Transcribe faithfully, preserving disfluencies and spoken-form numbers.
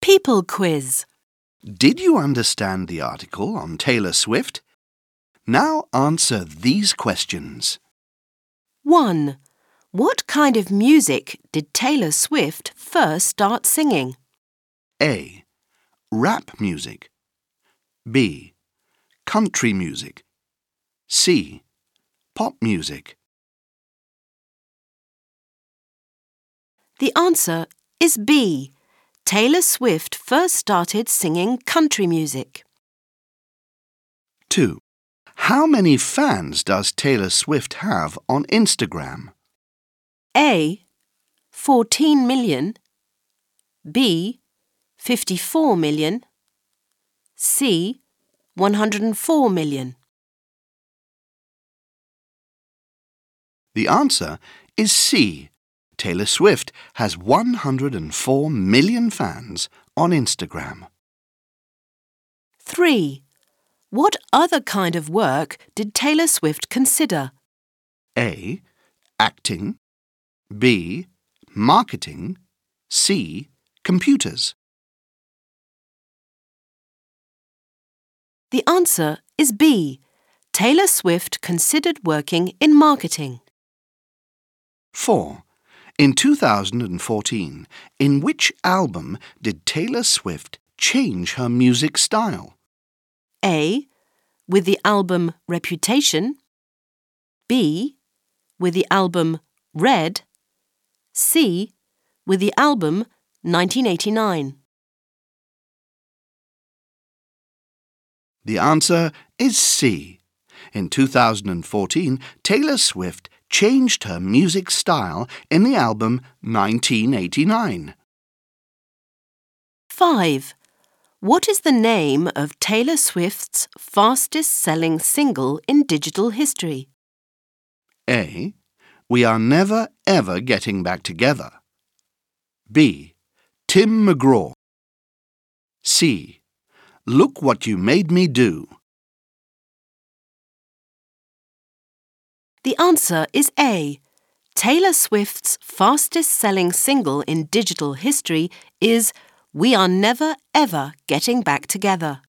People quiz. Did you understand the article on Taylor Swift? Now answer these questions. one. What kind of music did Taylor Swift first start singing? A. Rap music. B. Country music. C. Pop music. The answer is B. Taylor Swift first started singing country music. two. How many fans does Taylor Swift have on Instagram? A. fourteen million. B. fifty-four million. C. one hundred four million. The answer is C. Taylor Swift has one hundred four million fans on Instagram. three. What other kind of work did Taylor Swift consider? A. Acting. B. Marketing. C. Computers. The answer is B. Taylor Swift considered working in marketing. four. In two thousand fourteen, in which album did Taylor Swift change her music style? A. With the album Reputation. B. With the album Red. C. With the album nineteen eighty-nine. The answer is C. In two thousand fourteen, Taylor Swift changed her music style in the album nineteen eighty-nine. five. What is the name of Taylor Swift's fastest-selling single in digital history? A. We Are Never Ever Getting Back Together. B. Tim McGraw. C. Look What You Made Me Do. The answer is A. Taylor Swift's fastest-selling single in digital history is We Are Never Ever Getting Back Together.